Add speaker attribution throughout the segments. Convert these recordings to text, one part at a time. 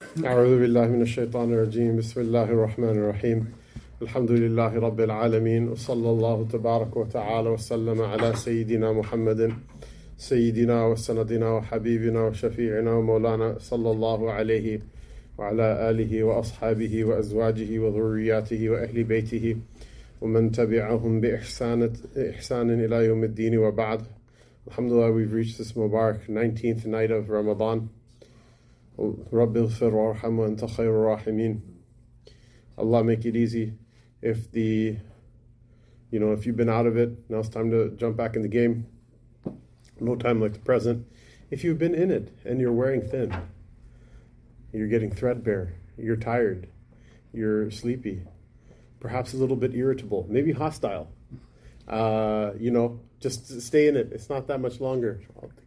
Speaker 1: أعوذ بالله من الشيطان الرجيم بسم الله الرحمن الرحيم الحمد لله رب العالمين وصلى الله تبارك وتعالى وسلم على سيدنا محمد سيدنا وسندنا وحبيبنا وشفيعنا ومولانا صلى الله عليه وعلى آله وأصحابه وأزواجه وذرياته وأهل بيته ومن تبعهم بإحسان إلى يوم الدين وبعد. Alhamdulillah, we've reached this Mubarak 19th night of Ramadan. Rabbil ighfir warham wa anta khayrul rahimin. Allah make it easy. If you've been out of it, now it's time to jump back in the game. No time like the present. If you've been in it and you're wearing thin, you're getting threadbare, you're tired, you're sleepy, perhaps a little bit irritable, maybe hostile, just stay in it. It's not that much longer.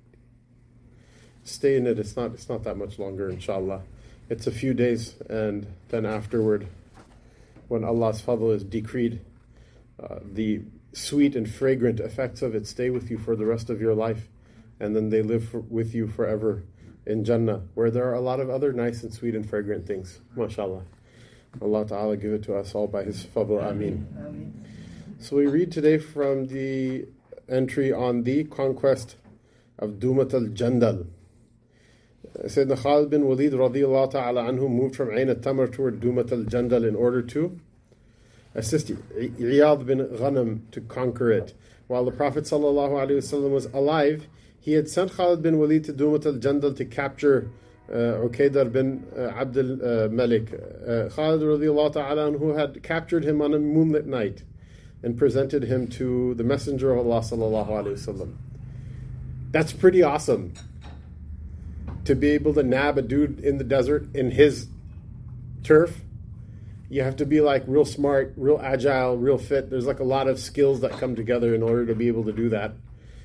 Speaker 1: Stay in it. It's not that much longer, inshallah. It's a few days, and then afterward, when Allah's fadl is decreed, the sweet and fragrant effects of it stay with you for the rest of your life, and then they live with you forever in Jannah, where there are a lot of other nice and sweet and fragrant things. MashaAllah. Allah Ta'ala give it to us all by His fadl. Ameen. So we read today from the entry on the conquest of Dumat al-Jandal. Sayyidina Khalid bin Walid radiyallahu ta'ala anhu moved from Ain al-Tamr toward Dumat al-Jandal in order to assist Iyad bin Ghanam to conquer it. While the Prophet sallallahu alaihi wasallam was alive, he had sent Khalid bin Walid to Dumat al-Jandal to capture Uqaydar bin Abdul Malik. Khalid radiyallahu ta'ala anhu had captured him on a moonlit night and presented him to the Messenger of Allah sallallahu alaihi wasallam. That's pretty awesome. To be able to nab a dude in the desert in his turf, you have to be like real smart, real agile, real fit. There's like a lot of skills that come together in order to be able to do that.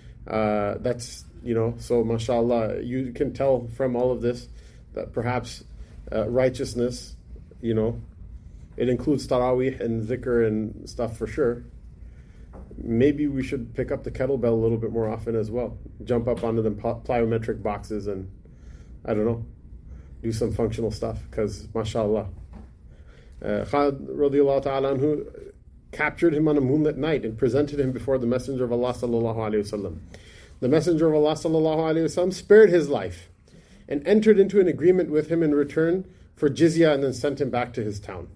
Speaker 1: So mashallah, you can tell from all of this that perhaps righteousness, it includes tarawih and zikr and stuff for sure. Maybe we should pick up the kettlebell a little bit more often as well. Jump up onto the plyometric boxes and, I don't know, do some functional stuff, because mashallah. Khalid radiallahu ta'ala anhu captured him on a moonlit night and presented him before the Messenger of Allah sallallahu alayhi wasallam. The Messenger of Allah sallallahu alayhi wasallam spared his life and entered into an agreement with him in return for jizya, and then sent him back to his town.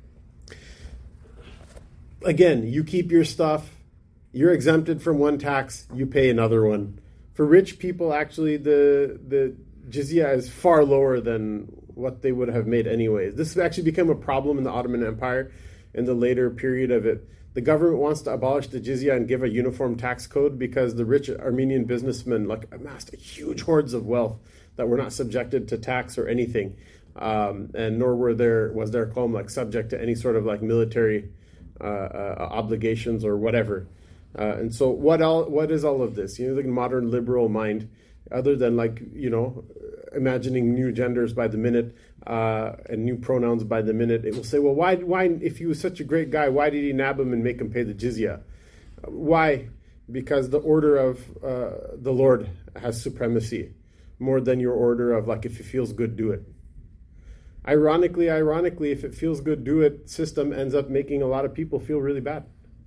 Speaker 1: Again, you keep your stuff, you're exempted from one tax, you pay another one. For rich people, actually, the jizya is far lower than what they would have made anyways. This actually became a problem in the Ottoman Empire in the later period of it. The government wants to abolish the jizya and give a uniform tax code because the rich Armenian businessmen amassed huge hoards of wealth that were not subjected to tax or anything, and nor was their qawm subject to any sort of military obligations or whatever. And so what is all of this? The modern liberal mind, other than imagining new genders by the minute and new pronouns by the minute, it will say, well, why if he was such a great guy, why did he nab him and make him pay the jizya? Why? Because the order of the Lord has supremacy more than your order of if it feels good, do it. Ironically, if it feels good, do it system ends up making a lot of people feel really bad.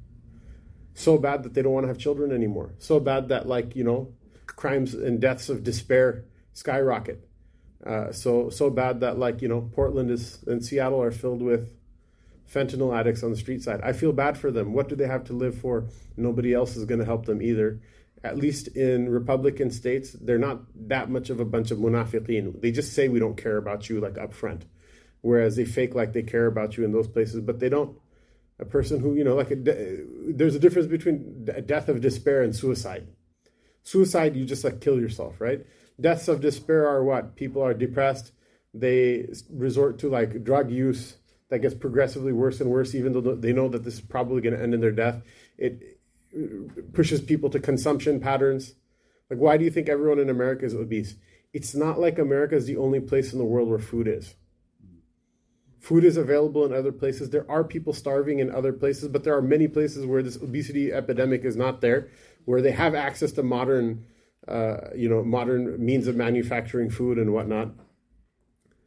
Speaker 1: So bad that they don't want to have children anymore. So bad that crimes and deaths of despair skyrocket. So bad that Portland and Seattle are filled with fentanyl addicts on the street side. I feel bad for them. What do they have to live for? Nobody else is going to help them either. At least in Republican states, they're not that much of a bunch of munafiqeen. They just say we don't care about you up front, whereas they fake like they care about you in those places, but they don't. A person who there's a difference between a death of despair and suicide. Suicide, you just kill yourself, right? Deaths of despair are what? People are depressed. They resort to drug use that gets progressively worse and worse, even though they know that this is probably going to end in their death. It pushes people to consumption patterns. Why do you think everyone in America is obese? It's not like America is the only place in the world where food is. Food is available in other places. There are people starving in other places, but there are many places where this obesity epidemic is not there, where they have access to modern means of manufacturing food and whatnot.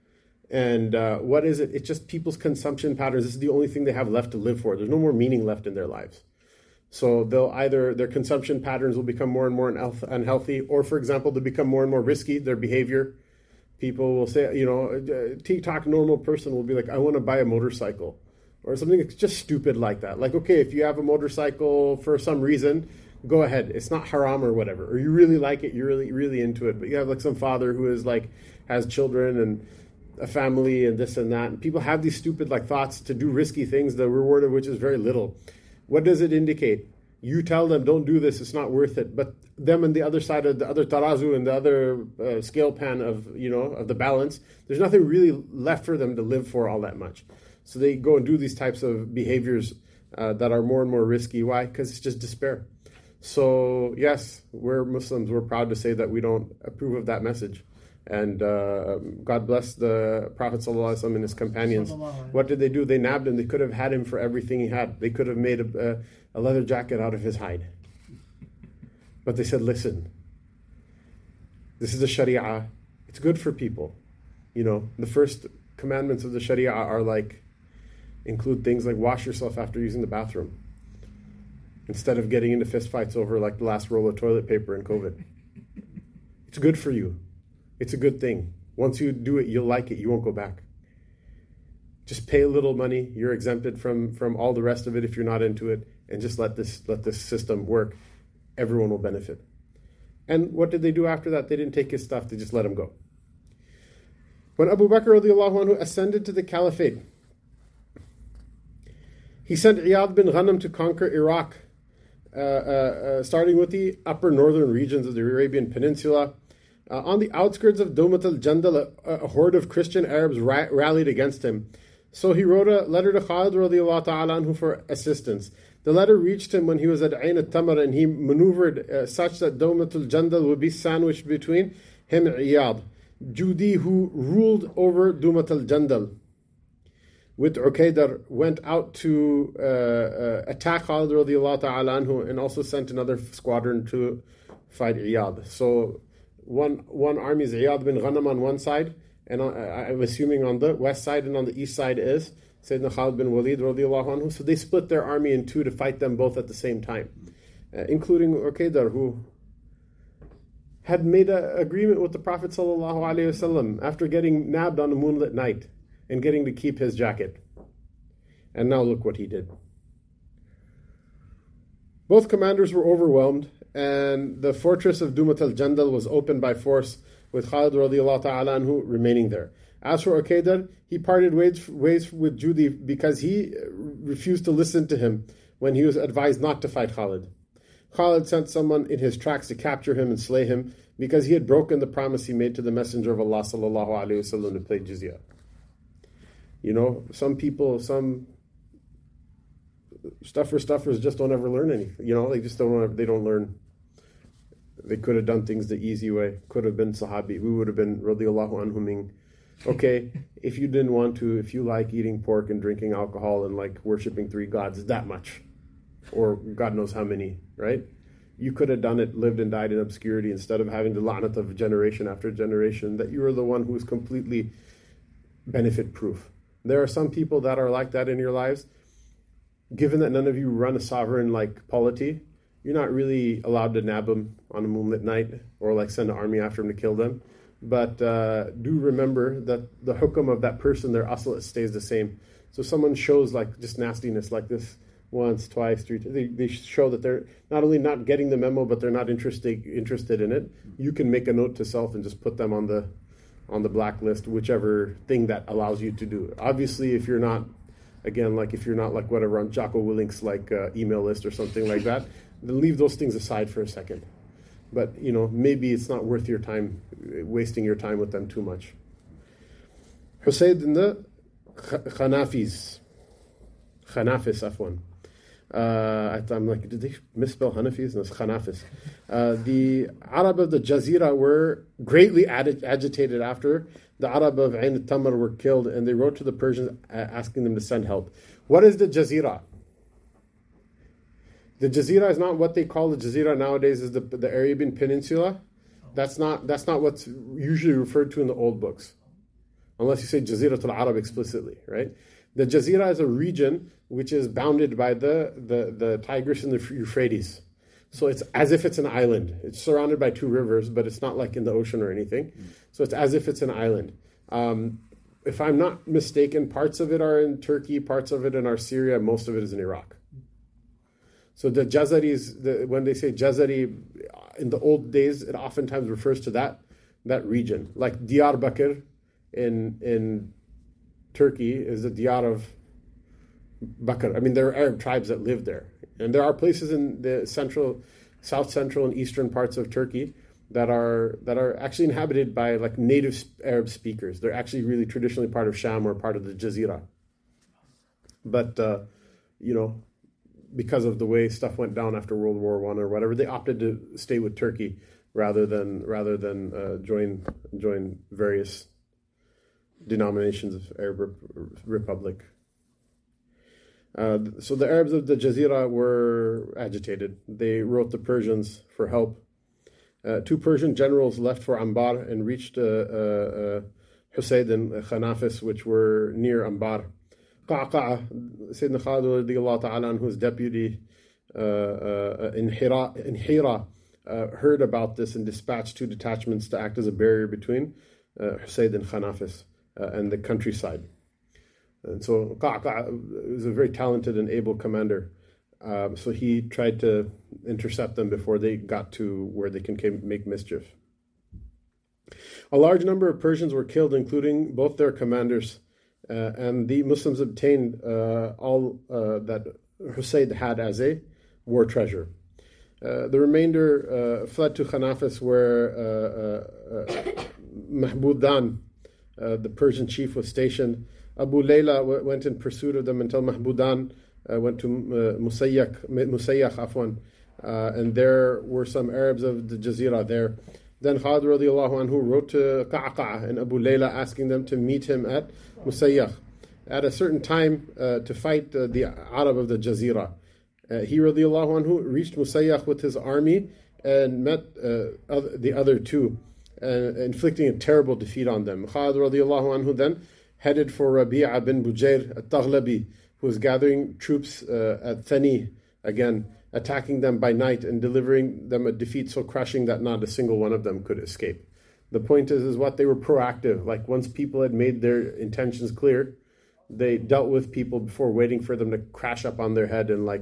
Speaker 1: And what is it? It's just people's consumption patterns. This is the only thing they have left to live for. There's no more meaning left in their lives. So they'll either, their consumption patterns will become more and more unhealthy, or, for example, they'll become more and more risky, their behavior. People will say, a TikTok normal person will be like, I want to buy a motorcycle, or something that's just stupid like that. Like, okay, if you have a motorcycle for some reason, go ahead. It's not haram or whatever. Or you really like it, you're really, really into it. But you have like some father who is like, has children and a family and this and that. And people have these stupid like thoughts to do risky things, the reward of which is very little. What does it indicate? You tell them, don't do this, it's not worth it. But them on the other side of the other tarazu and the other scale pan of the balance, there's nothing really left for them to live for all that much. So they go and do these types of behaviors that are more and more risky. Why? Because it's just despair. So yes, we're Muslims. We're proud to say that we don't approve of that message. And God bless the Prophet ﷺ and his companions. What did they do? They nabbed him. They could have had him for everything he had. They could have made a leather jacket out of his hide. But they said, listen, this is the Sharia. It's good for people. The first commandments of the Sharia are include things like wash yourself after using the bathroom, instead of getting into fistfights over the last roll of toilet paper in COVID. It's good for you. It's a good thing. Once you do it, you'll like it. You won't go back. Just pay a little money. You're exempted from all the rest of it if you're not into it, and just let this system work. Everyone will benefit. And what did they do after that? They didn't take his stuff. They just let him go. When Abu Bakr radiallahu anhu ascended to the caliphate, he sent Iyad bin Ghanam to conquer Iraq, starting with the upper northern regions of the Arabian Peninsula. On the outskirts of Dawmat al-Jandal, a horde of Christian Arabs rallied against him. So he wrote a letter to Khalid radiallahu ta'ala anhu for assistance. The letter reached him when he was at Ain al-Tamar, and he maneuvered such that Dawmat al-Jandal would be sandwiched between him and Iyad, Judi, who ruled over Dawmat al-Jandal, with Uqaydar, went out to attack Khalid radiallahu ta'ala anhu, and also sent another squadron to fight Iyad. So one army is Iyad bin Ghanam on one side, and I'm assuming on the west side, and on the east side is Sayyidina Khalid bin Walid radiallahu anhu. So they split their army in two to fight them both at the same time, including Uqaydar, who had made an agreement with the Prophet sallallahu alaihi wasallam after getting nabbed on a moonlit night and getting to keep his jacket. And now look what he did. Both commanders were overwhelmed, and the fortress of Dawmat al-Jandal was opened by force, with Khalid radiallahu ta'ala anhu remaining there. As for Uqaydar, he parted ways with Judi because he refused to listen to him when he was advised not to fight Khalid. Khalid sent someone in his tracks to capture him and slay him because he had broken the promise he made to the Messenger of Allah sallallahu alaihi wasallam to pay jizya. Some people, some stuffers just don't ever learn anything. They don't learn. They could have done things the easy way. Could have been Sahabi. We would have been radiallahu anhuming. Okay, if you didn't want to, if you like eating pork and drinking alcohol and like worshipping three gods that much, or God knows how many, right? You could have done it, lived and died in obscurity, instead of having the la'nat of generation after generation, that you are the one who is completely benefit proof. There are some people that are like that in your lives. Given that none of you run a sovereign polity, you're not really allowed to nab them on a moonlit night or send an army after them to kill them. But do remember that the hukum of that person, their asl, stays the same. So someone shows just nastiness like this once, twice, three times, they show that they're not only not getting the memo, but they're not interested in it. You can make a note to self and just put them on the blacklist, whichever thing that allows you to do. Obviously, if you're not, again, if you're not whatever on Jocko Willink's email list or something like that, then leave those things aside for a second. But maybe it's not worth your time, wasting your time with them too much. Husayd and the Khanafis, Afwan. I'm did they misspell Hanafis? No, it's Khanafis. The Arab of the Jazira were greatly agitated after the Arab of Ain al-Tamar were killed, and they wrote to the Persians asking them to send help. What is the Jazira? The Jazira is not what they call the Jazira nowadays, is the Arabian Peninsula. That's not what's usually referred to in the old books. unless you say Jaziratul Arab explicitly, right? The Jazira is a region which is bounded by the Tigris and the Euphrates. So it's as if it's an island. It's surrounded by two rivers, but it's not like in the ocean or anything. So it's as if it's an island. If I'm not mistaken, parts of it are in Turkey, parts of it are Syria, most of it is in Iraq. So the Jazaris, when they say Jazari, in the old days, it oftentimes refers to that region. Like Diyarbakir in Turkey is the Diyar of Bakr. I mean, there are Arab tribes that live there. And there are places in the south central and eastern parts of Turkey that are actually inhabited by like native Arab speakers. They're actually really traditionally part of Sham or part of the Jazira. But, because of the way stuff went down after World War I or whatever, they opted to stay with Turkey rather than join various denominations of Arab Republic. So the Arabs of the Jazira were agitated. They wrote the Persians for help. Two Persian generals left for Anbar and reached Husayd and Khanafis, which were near Anbar. Qa'qa', Sayyidina Khalid radiallahu ta'ala anhu's deputy in Hira, heard about this and dispatched two detachments to act as a barrier between Husayd and Khanafis and the countryside. And so Qa'qa' is a very talented and able commander. So he tried to intercept them before they got to where they can make mischief. A large number of Persians were killed, including both their commanders, and the Muslims obtained all that Husayd had as a war treasure. The remainder fled to Khanafis, where Mahbudan, the Persian chief, was stationed. Abu Layla went in pursuit of them until Mahbudan went to Musayyakh, and there were some Arabs of the Jazira there. Then Khalid radiallahu anhu wrote to Qa'qa' and Abu Layla asking them to meet him at Musayyakh at a certain time to fight the Arab of the Jazira. He radiallahu anhu reached Musayyakh with his army and met the other two, inflicting a terrible defeat on them. Khalid radiallahu anhu then headed for Rabi'a bin Bujair at-Taghlabi, who was gathering troops at Thani, again, attacking them by night and delivering them a defeat so crushing that not a single one of them could escape. The point is what they were proactive. Like once people had made their intentions clear, they dealt with people before waiting for them to crash up on their head and but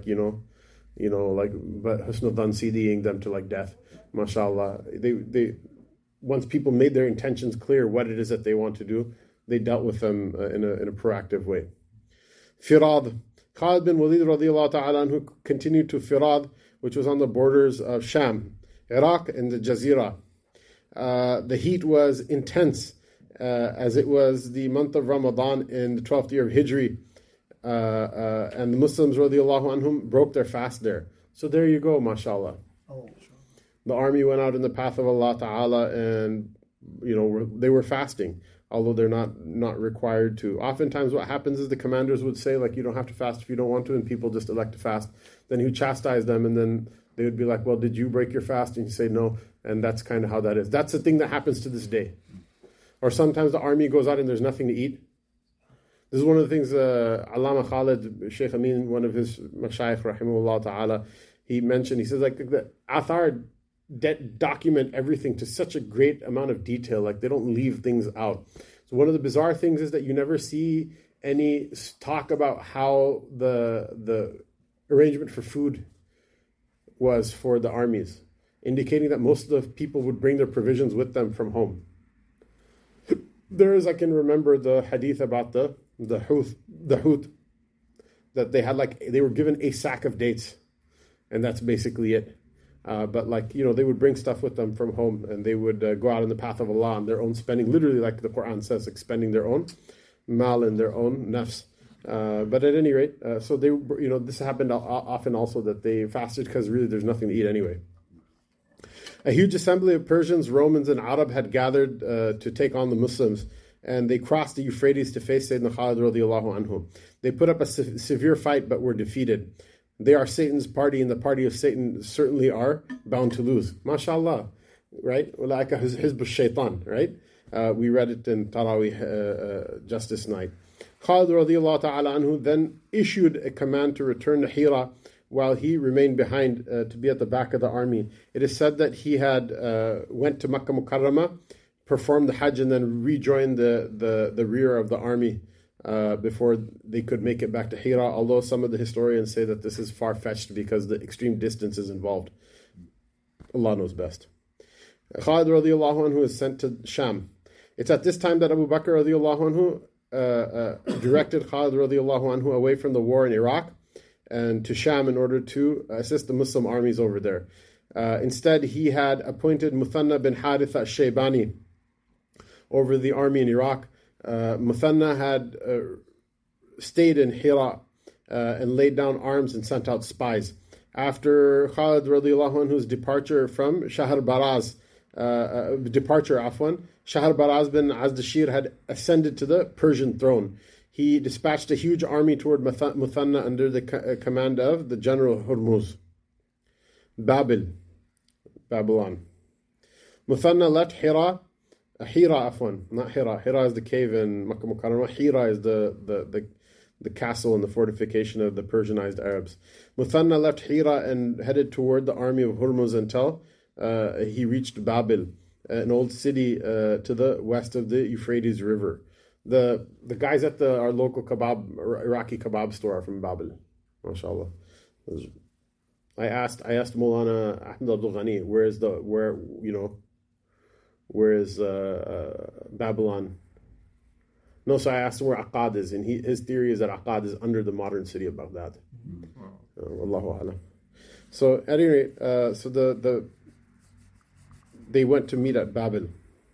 Speaker 1: husnul dhan CDing them to like death. MashaAllah. They once people made their intentions clear what it is that they want to do, they dealt with them in a proactive way. Firad. Khalid bin Walid radiallahu ta'ala anhu continued to Firad, which was on the borders of Sham, Iraq, and the Jazira. The heat was intense, as it was the month of Ramadan in the 12th year of Hijri, and the Muslims radiallahu anhum broke their fast there. So there you go, mashallah. The army went out in the path of Allah ta'ala, and they were fasting, although they're not required to. Oftentimes what happens is the commanders would say, like, you don't have to fast if you don't want to, and people just elect to fast. Then he would chastise them, and then they would be like, well, did you break your fast? And you say no, and that's kind of how that is. That's the thing that happens to this day. Or sometimes the army goes out and there's nothing to eat. This is one of the things Allama Khalid, Shaykh Amin, one of his mashayikh, rahimahullah ta'ala, he mentioned, he says, like, the Athar document everything to such a great amount of detail, like they don't leave things out. So one of the bizarre things is that you never see any talk about how the arrangement for food was for the armies, indicating that most of the people would bring their provisions with them from home. There is, I can remember the hadith about the Houth, that they were given a sack of dates, and that's basically it. But they would bring stuff with them from home, and they would go out in the path of Allah on their own spending, literally like the Quran says, like spending their own mal and their own nafs. But at any rate, so they, this happened often also, that they fasted because really there's nothing to eat anyway. A huge assembly of Persians, Romans, and Arab had gathered to take on the Muslims, and they crossed the Euphrates to face Sayyidina Khalid radiallahu anhu. They put up a severe fight, but were defeated. They are Satan's party, and the party of Satan certainly are bound to lose. MashaAllah, right? Like Hizb al-Shaytan, right? We read it in Taraweeh just this night. Khalid radiallahu ta'ala anhu then issued a command to return to Hira while he remained behind to be at the back of the army. It is said that he had went to Makkah Mukarramah, performed the Hajj, and then rejoined the rear of the army before they could make it back to Hira, although some of the historians say that this is far-fetched because the extreme distances involved. Allah knows best. Khalid radiallahu anhu is sent to Sham. It's at this time that Abu Bakr radiallahu anhu directed Khalid radiallahu anhu away from the war in Iraq and to Sham in order to assist the Muslim armies over there. Instead, he had appointed Muthanna bin Haritha al-Shaybani over the army in Iraq. Muthanna had stayed in Hira and laid down arms and sent out spies. After Khalid radiallahu anhu's departure from Shahr Baraz, Shahr Baraz bin Azdashir had ascended to the Persian throne. He dispatched a huge army toward Muthanna under the command of the general Hurmuz. Babylon. Muthanna left Hira, not Hira. Hira is the cave in Makkah Mukarramah. Hira is the castle and the fortification of the Persianized Arabs. Muthanna left Hira and headed toward the army of Hurmuz until he reached Babil, an old city to the west of the Euphrates River. The guys at our local Iraqi kebab store are from Babil. MashaAllah. I asked Maulana Ahmed Abdul Ghani, where is Babylon? No, so I asked him where Aqad is, and his theory is that Aqad is under the modern city of Baghdad. Allahu A'lam. So at any rate, they went to meet at Babil.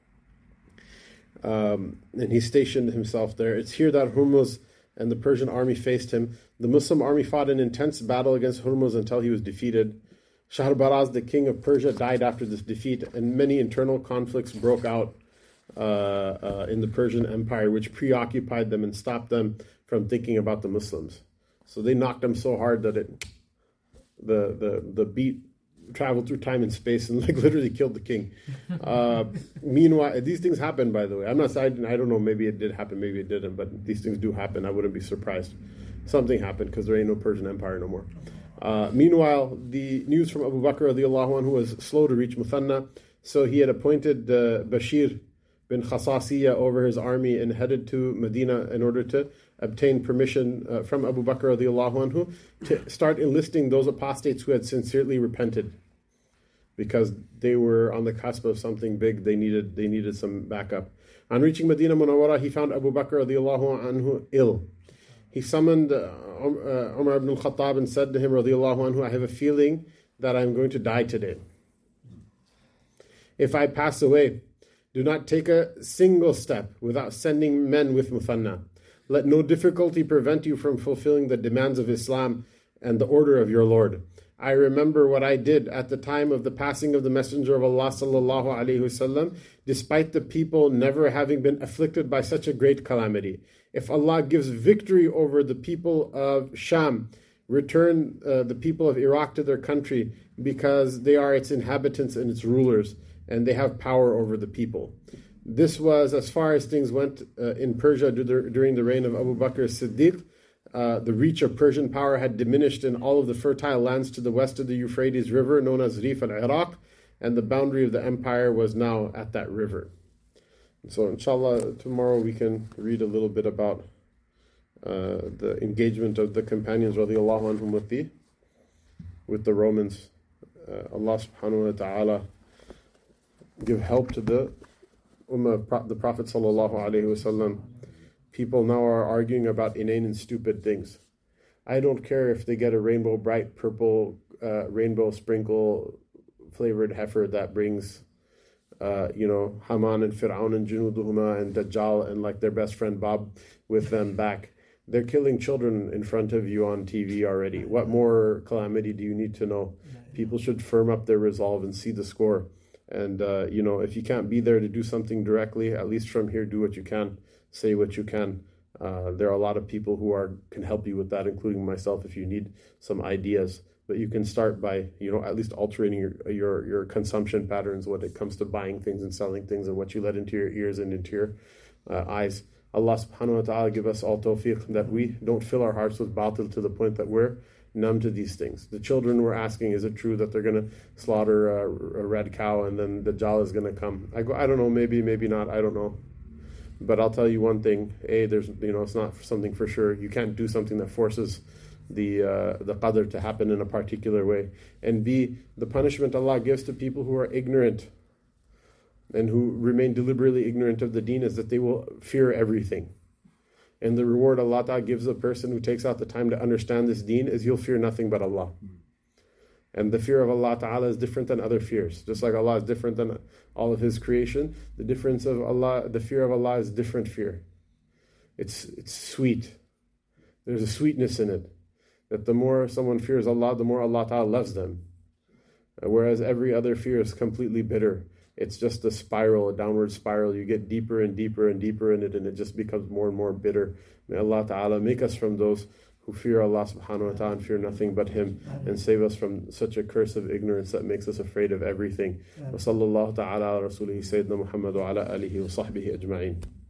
Speaker 1: And he stationed himself there. It's here that Hurmuz and the Persian army faced him. The Muslim army fought an intense battle against Hurmuz until he was defeated. Shahribaraz, the king of Persia, died after this defeat, and many internal conflicts broke out in the Persian Empire, which preoccupied them and stopped them from thinking about the Muslims. So they knocked them so hard that the beat traveled through time and space and literally killed the king. Meanwhile, these things happen, by the way. I don't know, maybe it did happen, maybe it didn't, but these things do happen. I wouldn't be surprised. Something happened because there ain't no Persian Empire no more. Meanwhile, the news from Abu Bakr radiallahu anhu was slow to reach Muthanna, so he had appointed Bashir bin Khasasiyya over his army and headed to Medina in order to obtain permission from Abu Bakr radiallahu anhu to start enlisting those apostates who had sincerely repented, because they were on the cusp of something big. They needed some backup. On reaching Medina Munawwara, he found Abu Bakr radiallahu anhu ill. He summoned Umar ibn al-Khattab and said to him, radiallahu anhu, I have a feeling that I'm going to die today. If I pass away, do not take a single step without sending men with Muthanna. Let no difficulty prevent you from fulfilling the demands of Islam and the order of your Lord. I remember what I did at the time of the passing of the Messenger of Allah sallallahu alaihi wasallam, despite the people never having been afflicted by such a great calamity. If Allah gives victory over the people of Sham, return the people of Iraq to their country, because they are its inhabitants and its rulers, and they have power over the people. This was as far as things went in Persia during the reign of Abu Bakr as-Siddiq. The reach of Persian power had diminished in all of the fertile lands to the west of the Euphrates River, known as Rif al-Iraq, and the boundary of the empire was now at that river. So inshallah, tomorrow we can read a little bit about the engagement of the companions radiallahu anhum with the Romans. Allah subhanahu wa ta'ala give help to the Ummah, the Prophet sallallahu alaihi wasallam. People now are arguing about inane and stupid things. I don't care if they get a rainbow bright purple rainbow sprinkle flavored heifer that brings Haman and Fir'aun and Junuduhuma and Dajjal and like their best friend Bob with them back. They're killing children in front of you on TV already. What more calamity do you need to know? People should firm up their resolve and see the score. And, if you can't be there to do something directly, at least from here, do what you can, say what you can. There are a lot of people who can help you with that, including myself, if you need some ideas. but you can start by, at least altering your consumption patterns when it comes to buying things and selling things, and what you let into your ears and into your eyes. Allah subhanahu wa ta'ala give us all tawfiq that we don't fill our hearts with batil to the point that we're numb to these things. The children were asking, is it true that they're going to slaughter a red cow and then the Dajjal is going to come? I don't know, maybe not, I don't know. But I'll tell you one thing: A, there's it's not something for sure. You can't do something that forces the qadr to happen in a particular way. And B, the punishment Allah gives to people who are ignorant and who remain deliberately ignorant of the deen is that they will fear everything. And the reward Allah Ta'ala gives a person who takes out the time to understand this deen is you'll fear nothing but Allah. And the fear of Allah Ta'ala is different than other fears. Just like Allah is different than all of His creation, the fear of Allah is different fear. It's sweet. There's a sweetness in it. That the more someone fears Allah, the more Allah Ta'ala loves them. Whereas every other fear is completely bitter. It's just a spiral, a downward spiral. You get deeper and deeper and deeper in it, and it just becomes more and more bitter. May Allah Ta'ala make us from those who fear Allah subhanahu wa ta'ala and fear nothing but Him, and save us from such a curse of ignorance that makes us afraid of everything. Wa sallallahu ta'ala ala rasulihi Sayyidina Muhammad wa ala alihi wa sahbihi ajma'in.